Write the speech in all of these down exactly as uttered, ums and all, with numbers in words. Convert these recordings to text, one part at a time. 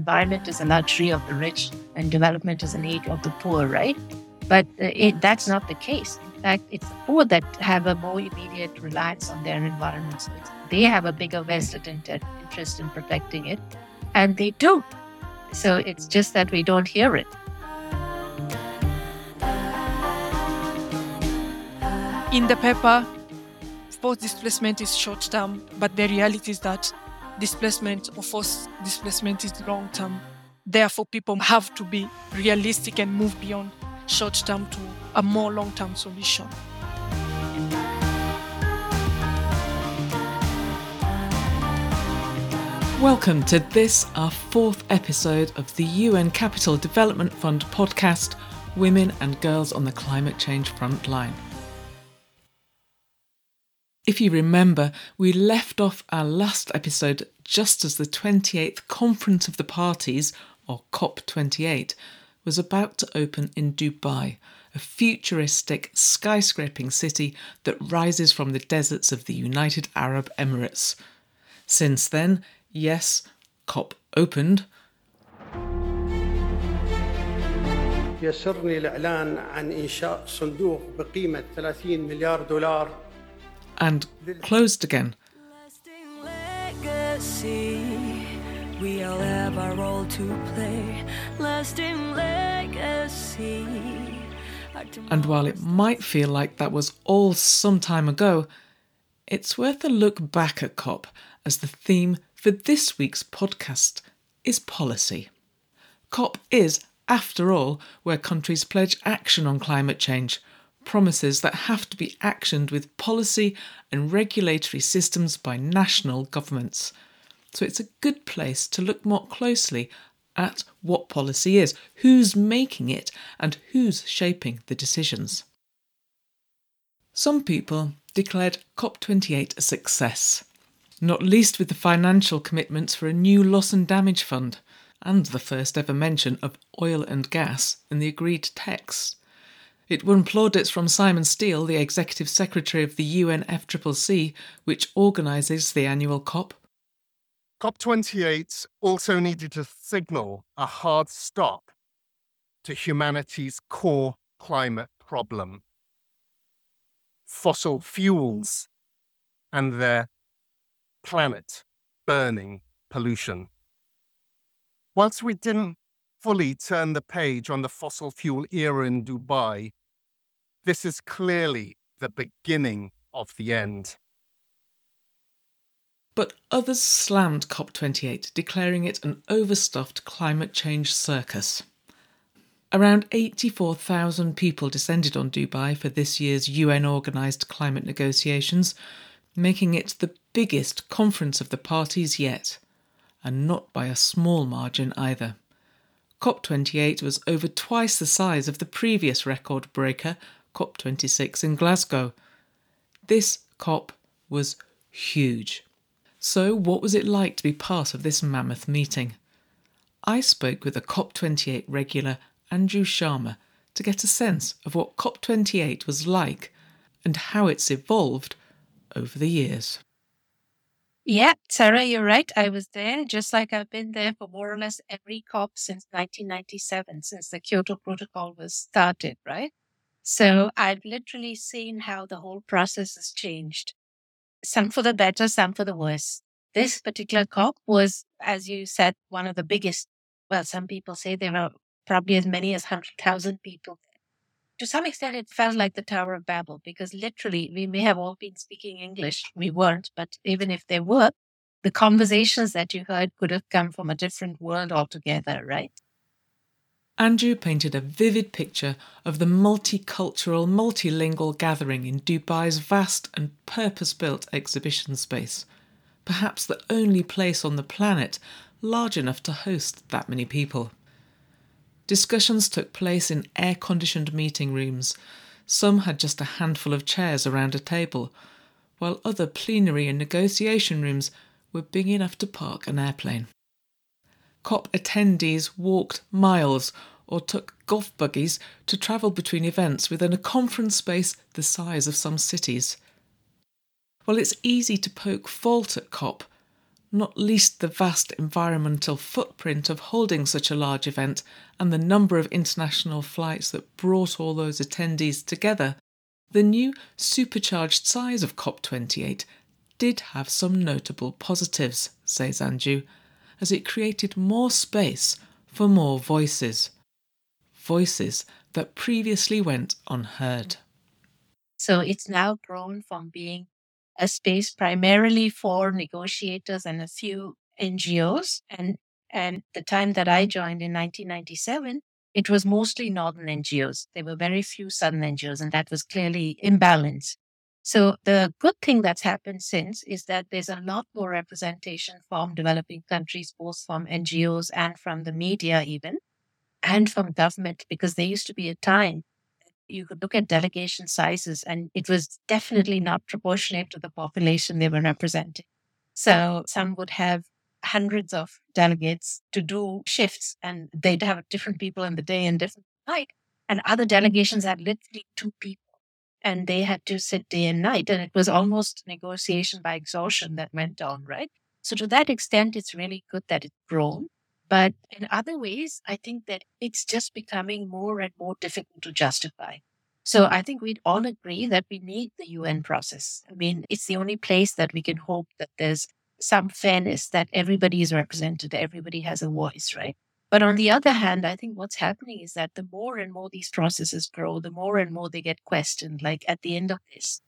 environment is a luxury of the rich and development is a need of the poor, right? But uh, it, that's not the case. In fact, it's the poor that have a more immediate reliance on their environment. So it's, they have a bigger vested inter- interest in protecting it, and they do. So it's just that we don't hear it. In the paper, forced displacement is short-term, but the reality is that displacement or forced displacement is long-term. Therefore, people have to be realistic and move beyond short-term to a more long-term solution. Welcome to this, our fourth episode of the U N Capital Development Fund podcast, Women and Girls on the Climate Change Front Line. If you remember, we left off our last episode just as the twenty-eighth Conference of the Parties, or COP twenty-eight, was about to open in Dubai, a futuristic, skyscraping city that rises from the deserts of the United Arab Emirates. Since then, yes, COP opened. يسرني الإعلان عن إنشاء صندوق بقيمة ثلاثين مليار دولار and closed again. We all have our role to play. Lasting legacy. And while it might feel like that was all some time ago, it's worth a look back at COP, as the theme for this week's podcast is policy. COP is, after all, where countries pledge action on climate change, promises that have to be actioned with policy and regulatory systems by national governments. So it's a good place to look more closely at what policy is, who's making it, and who's shaping the decisions. Some people declared COP twenty-eight a success, not least with the financial commitments for a new loss and damage fund, and the first ever mention of oil and gas in the agreed text. It won plaudits from Simon Steele, the Executive Secretary of the U N F C C C, which organises the annual COP. COP twenty-eight also needed to signal a hard stop to humanity's core climate problem: fossil fuels and their planet-burning pollution. Whilst we didn't fully turn the page on the fossil fuel era in Dubai, this is clearly the beginning of the end. But others slammed COP twenty-eight, declaring it an overstuffed climate change circus. Around eighty-four thousand people descended on Dubai for this year's U N-organised climate negotiations, making it the biggest conference of the parties yet, and not by a small margin either. COP twenty-eight was over twice the size of the previous record breaker, COP twenty-six in Glasgow. This COP was huge. So what was it like to be part of this mammoth meeting? I spoke with a COP twenty-eight regular, Andrew Sharma, to get a sense of what COP twenty-eight was like and how it's evolved over the years. Yeah, Sarah, you're right. I was there, just like I've been there for more or less every COP since nineteen ninety-seven, since the Kyoto Protocol was started, right? So I've literally seen how the whole process has changed. Some for the better, some for the worse. This particular COP was, as you said, one of the biggest. Well, some people say there were probably as many as one hundred thousand people. To some extent, it felt like the Tower of Babel, because literally we may have all been speaking English. We weren't, but even if they were, the conversations that you heard could have come from a different world altogether, right? Andrew painted a vivid picture of the multicultural, multilingual gathering in Dubai's vast and purpose-built exhibition space, perhaps the only place on the planet large enough to host that many people. Discussions took place in air-conditioned meeting rooms. Some had just a handful of chairs around a table, while other plenary and negotiation rooms were big enough to park an airplane. COP attendees walked miles or took golf buggies to travel between events within a conference space the size of some cities. While it's easy to poke fault at COP, not least the vast environmental footprint of holding such a large event and the number of international flights that brought all those attendees together, the new supercharged size of COP twenty-eight did have some notable positives, says Anju, as it created more space for more voices. Voices that previously went unheard. So it's now grown from being a space primarily for negotiators and a few N G Os. And, and the time that I joined in nineteen ninety-seven, it was mostly northern N G Os. There were very few southern N G Os, and that was clearly imbalanced. So the good thing that's happened since is that there's a lot more representation from developing countries, both from N G Os and from the media even, and from government, because there used to be a time you could look at delegation sizes and it was definitely not proportionate to the population they were representing. So some would have hundreds of delegates to do shifts and they'd have different people in the day and different night. And other delegations had literally two people and they had to sit day and night. And it was almost negotiation by exhaustion that went on, right? So to that extent, it's really good that it's grown. But in other ways, I think that it's just becoming more and more difficult to justify. So I think we'd all agree that we need the U N process. I mean, it's the only place that we can hope that there's some fairness, that everybody is represented, everybody has a voice, right? But on the other hand, I think what's happening is that the more and more these processes grow, the more and more they get questioned, like at the end of this.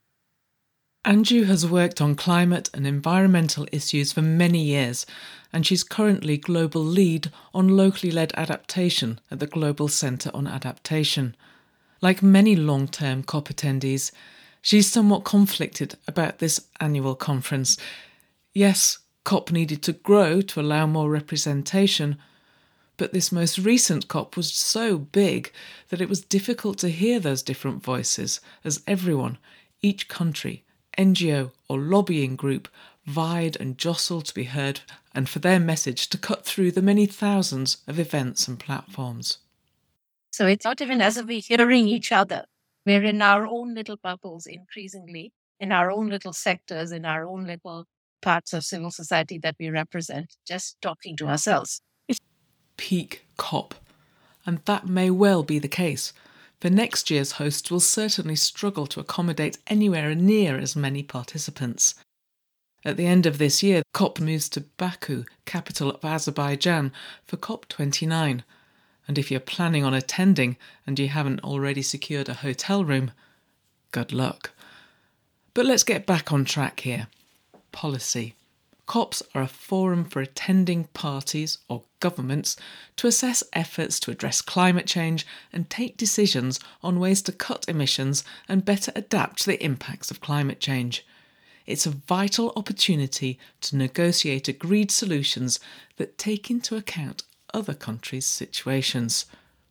Anju has worked on climate and environmental issues for many years, and she's currently global lead on locally led adaptation at the Global Centre on Adaptation. Like many long-term COP attendees, she's somewhat conflicted about this annual conference. Yes, COP needed to grow to allow more representation, but this most recent COP was so big that it was difficult to hear those different voices as everyone, each country, N G O or lobbying group vied and jostled to be heard and for their message to cut through the many thousands of events and platforms. So it's not even as if we're hearing each other. We're in our own little bubbles increasingly, in our own little sectors, in our own little parts of civil society that we represent, just talking to ourselves. It's peak COP, and that may well be the case. For next year's hosts will certainly struggle to accommodate anywhere near as many participants. At the end of this year, COP moves to Baku, capital of Azerbaijan, for COP twenty-nine. And if you're planning on attending and you haven't already secured a hotel room, good luck. But let's get back on track here. Policy. COPs are a forum for attending parties or governments to assess efforts to address climate change and take decisions on ways to cut emissions and better adapt to the impacts of climate change. It's a vital opportunity to negotiate agreed solutions that take into account other countries' situations.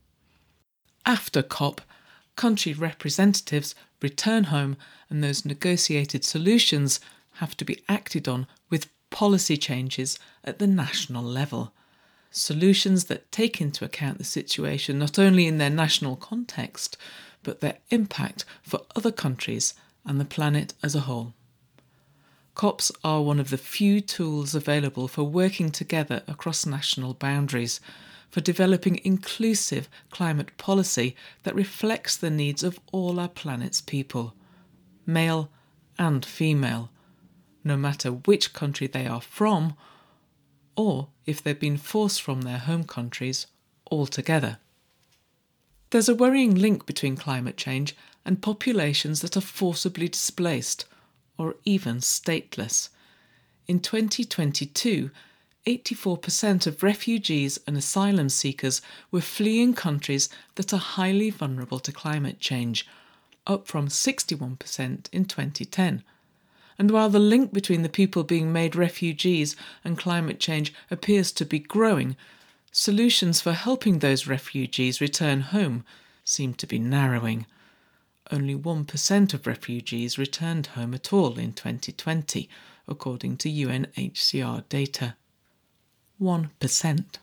After COP, country representatives return home and those negotiated solutions have to be acted on with policy changes at the national level. Solutions that take into account the situation not only in their national context, but their impact for other countries and the planet as a whole. COPs are one of the few tools available for working together across national boundaries, for developing inclusive climate policy that reflects the needs of all our planet's people, male and female, no matter which country they are from, or if they've been forced from their home countries altogether. There's a worrying link between climate change and populations that are forcibly displaced, or even stateless. In twenty twenty-two, eighty-four percent of refugees and asylum seekers were fleeing countries that are highly vulnerable to climate change, up from sixty-one percent in twenty ten. And while the link between the people being made refugees and climate change appears to be growing, solutions for helping those refugees return home seem to be narrowing. Only one percent of refugees returned home at all in twenty twenty, according to U N H C R data. one percent.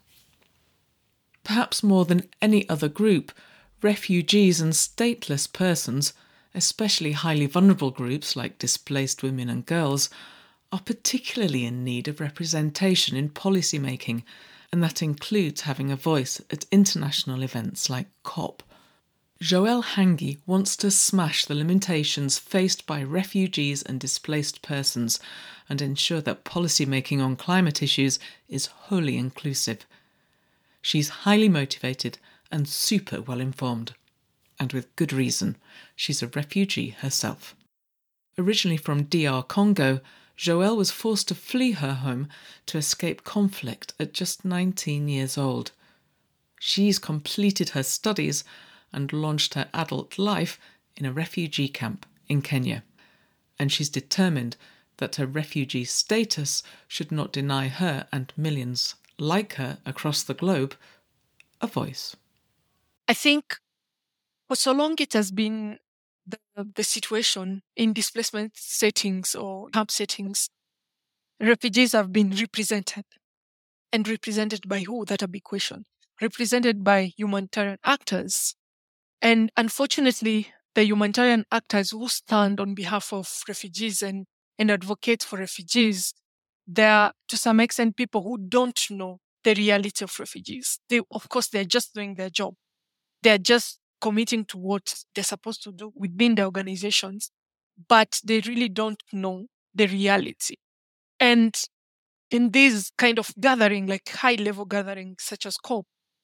Perhaps more than any other group, refugees and stateless persons, especially highly vulnerable groups like displaced women and girls, are particularly in need of representation in policy making, and that includes having a voice at international events like COP. Joelle Hangi wants to smash the limitations faced by refugees and displaced persons and ensure that policy making on climate issues is wholly inclusive. She's highly motivated and super well informed. And with good reason. She's a refugee herself. Originally from D R Congo, Joelle was forced to flee her home to escape conflict at just nineteen years old. She's completed her studies and launched her adult life in a refugee camp in Kenya. And she's determined that her refugee status should not deny her and millions like her across the globe a voice. I think for so long it has been the, the situation in displacement settings or camp settings, refugees have been represented. And represented by who? That's a big question. Represented by humanitarian actors. And unfortunately, the humanitarian actors who stand on behalf of refugees and, and advocate for refugees, they are to some extent people who don't know the reality of refugees. They, of course, they're just doing their job. They're just committing to what they're supposed to do within the organizations, but they really don't know the reality. And in this kind of gathering, like high-level gatherings such as COP,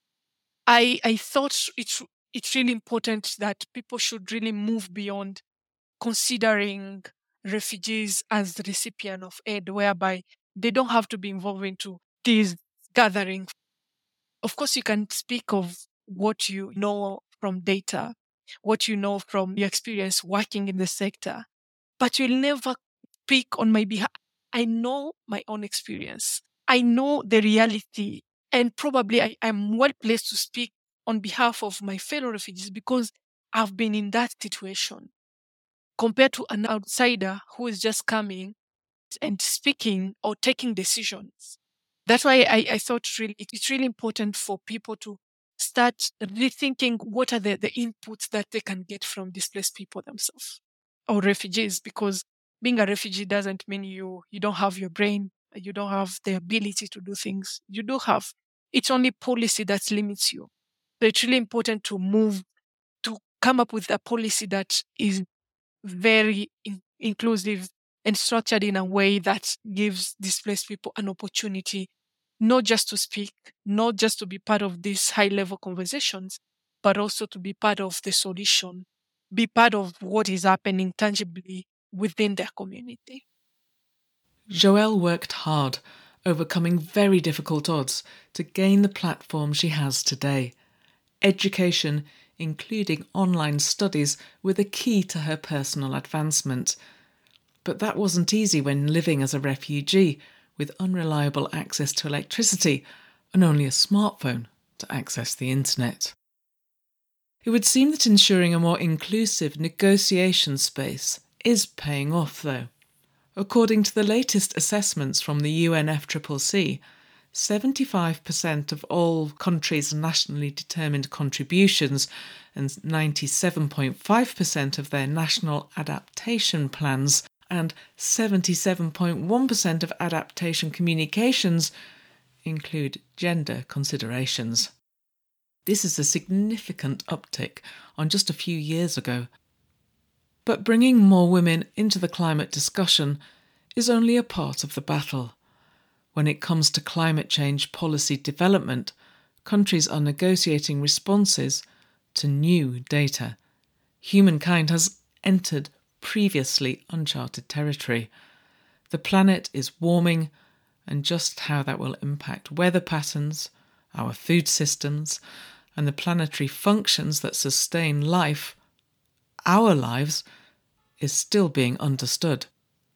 I, I thought it's, it's really important that people should really move beyond considering refugees as the recipient of aid, whereby they don't have to be involved into these gatherings. Of course, you can speak of what you know from data, what you know from your experience working in the sector, but you'll never speak on my behalf. I know my own experience. I know the reality, and probably I am well placed to speak on behalf of my fellow refugees because I've been in that situation compared to an outsider who is just coming and speaking or taking decisions. That's why I, I thought really it's really important for people to start rethinking what are the, the inputs that they can get from displaced people themselves or refugees, because being a refugee doesn't mean you you don't have your brain, you don't have the ability to do things. You do have. It's only policy that limits you. So it's really important to move, to come up with a policy that is very in- inclusive and structured in a way that gives displaced people an opportunity not just to speak, not just to be part of these high-level conversations, but also to be part of the solution, be part of what is happening tangibly within their community. Joelle worked hard, overcoming very difficult odds to gain the platform she has today. Education, including online studies, were the key to her personal advancement. But that wasn't easy when living as a refugee, with unreliable access to electricity and only a smartphone to access the internet. It would seem that ensuring a more inclusive negotiation space is paying off, though. According to the latest assessments from the U N F C C C, seventy-five percent of all countries' nationally determined contributions and ninety-seven point five percent of their national adaptation plans and seventy-seven point one percent of adaptation communications include gender considerations. This is a significant uptick on just a few years ago. But bringing more women into the climate discussion is only a part of the battle. When it comes to climate change policy development, countries are negotiating responses to new data. Humankind has entered previously uncharted territory. The planet is warming, and just how that will impact weather patterns, our food systems, and the planetary functions that sustain life, our lives, is still being understood.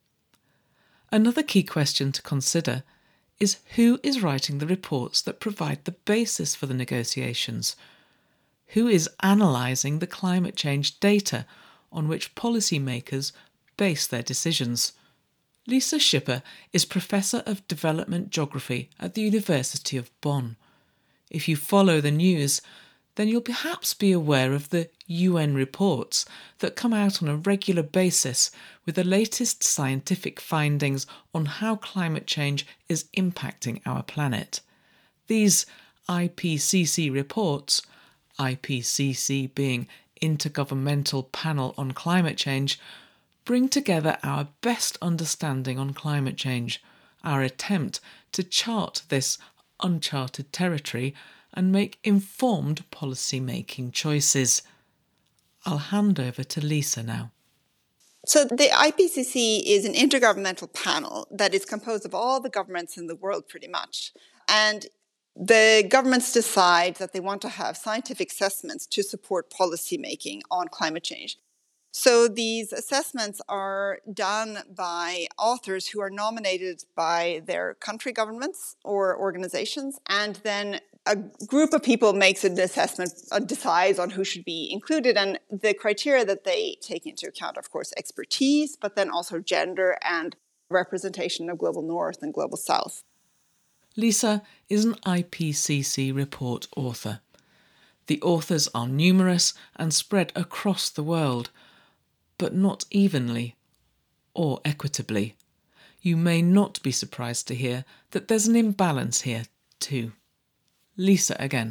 Another key question to consider is who is writing the reports that provide the basis for the negotiations? Who is analysing the climate change data on which policymakers base their decisions? Lisa Schipper is Professor of Development Geography at the University of Bonn. If you follow the news, then you'll perhaps be aware of the U N reports that come out on a regular basis with the latest scientific findings on how climate change is impacting our planet. These I P C C reports, I P C C being Intergovernmental Panel on Climate Change, bring together our best understanding on climate change, our attempt to chart this uncharted territory and make informed policy-making choices. I'll hand over to Lisa now. So the I P C C is an intergovernmental panel that is composed of all the governments in the world pretty much. And the governments decide that they want to have scientific assessments to support policy making on climate change. So these assessments are done by authors who are nominated by their country governments or organizations, and then a group of people makes an assessment, uh, decides on who should be included, and the criteria that they take into account, of course, expertise, but then also gender and representation of Global North and Global South. Lisa is an I P C C report author. The authors are numerous and spread across the world, but not evenly or equitably. You may not be surprised to hear that there's an imbalance here too. Lisa again.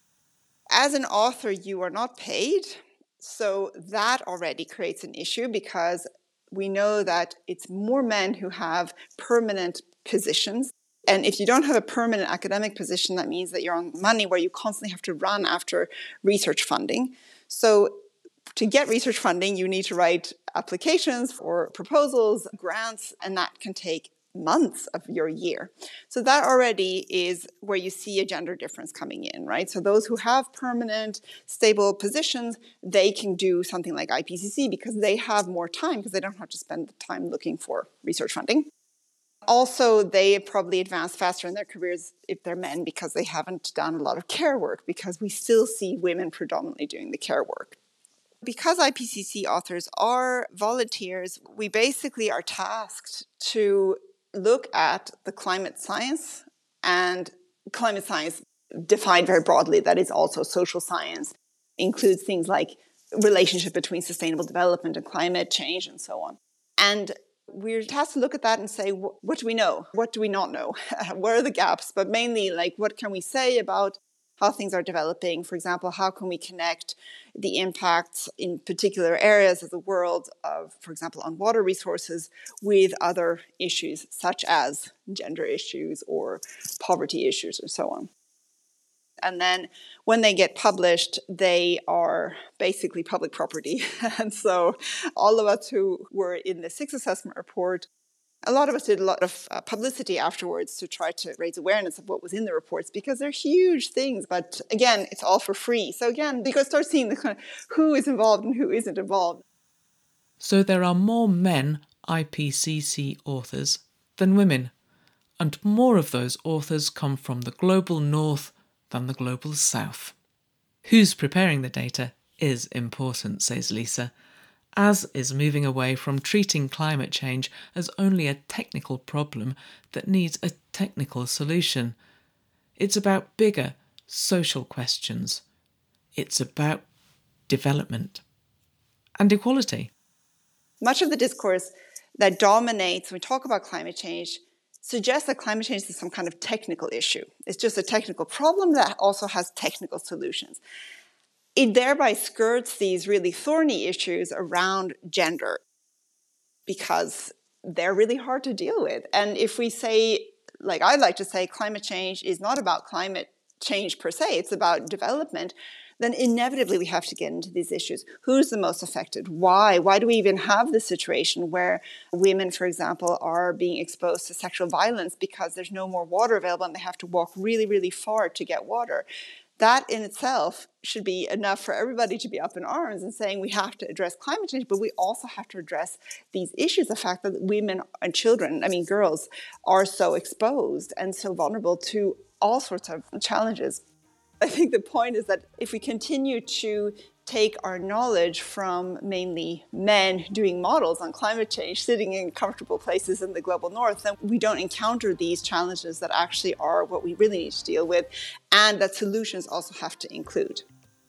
As an author, you are not paid, so that already creates an issue because we know that it's more men who have permanent positions. And if you don't have a permanent academic position, that means that you're on money where you constantly have to run after research funding. So to get research funding, you need to write applications for proposals, grants, and that can take months of your year. So that already is where you see a gender difference coming in, right? So those who have permanent, stable positions, they can do something like I P C C because they have more time because they don't have to spend the time looking for research funding. Also, they probably advance faster in their careers if they're men because they haven't done a lot of care work because we still see women predominantly doing the care work. Because I P C C authors are volunteers, we basically are tasked to look at the climate science, and climate science defined very broadly, that is also social science, includes things like relationship between sustainable development and climate change and so on. And we're tasked to look at that and say, what do we know? What do we not know? Where are the gaps? But mainly, like, what can we say about how things are developing? For example, how can we connect the impacts in particular areas of the world of, for example, on water resources with other issues such as gender issues or poverty issues or so on. And then when they get published, they are basically public property. And so all of us who were in the sixth assessment report, a lot of us did a lot of uh, publicity afterwards to try to raise awareness of what was in the reports because they're huge things. But again, it's all for free. So again, you can start seeing the kind of who is involved and who isn't involved. So there are more men I P C C authors than women, and more of those authors come from the global north than the global south. Who's preparing the data is important, says Lisa, as is moving away from treating climate change as only a technical problem that needs a technical solution. It's about bigger social questions. It's about development and equality. Much of the discourse that dominates when we talk about climate change suggests that climate change is some kind of technical issue. It's just a technical problem that also has technical solutions. It thereby skirts these really thorny issues around gender because they're really hard to deal with. And if we say, like I'd like to say, climate change is not about climate change per se, it's about development, then inevitably we have to get into these issues. Who's the most affected? Why? Why do we even have this situation where women, for example, are being exposed to sexual violence because there's no more water available and they have to walk really, really far to get water? That in itself should be enough for everybody to be up in arms and saying we have to address climate change, but we also have to address these issues, the fact that women and children, I mean girls, are so exposed and so vulnerable to all sorts of challenges. I think the point is that if we continue to take our knowledge from mainly men doing models on climate change, sitting in comfortable places in the global north, then we don't encounter these challenges that actually are what we really need to deal with, and that solutions also have to include.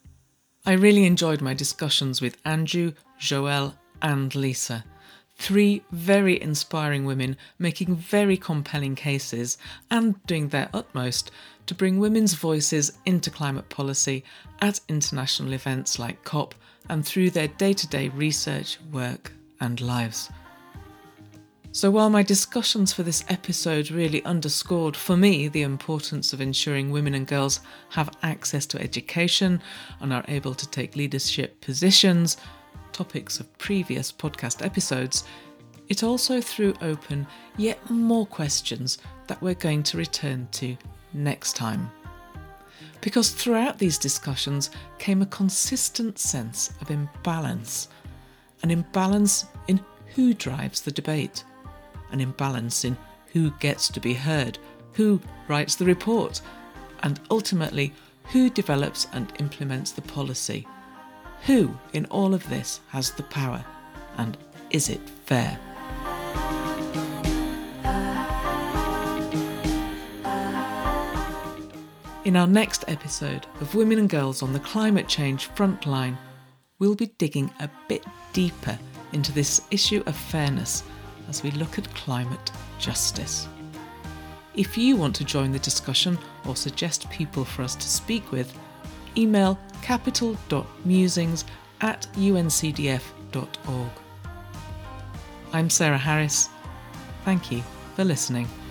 I really enjoyed my discussions with Andrew, Joelle and Lisa. Three very inspiring women making very compelling cases and doing their utmost to bring women's voices into climate policy at international events like COP and through their day-to-day research, work and lives. So while my discussions for this episode really underscored for me the importance of ensuring women and girls have access to education and are able to take leadership positions, topics of previous podcast episodes, it also threw open yet more questions that we're going to return to next time. Because throughout these discussions came a consistent sense of imbalance, an imbalance in who drives the debate, an imbalance in who gets to be heard, who writes the report, and ultimately who develops and implements the policy. Who in all of this has the power, and is it fair? In our next episode of Women and Girls on the Climate Change Frontline, we'll be digging a bit deeper into this issue of fairness as we look at climate justice. If you want to join the discussion or suggest people for us to speak with, email capital dot musings at u n c d f dot org. I'm Sarah Harris. Thank you for listening.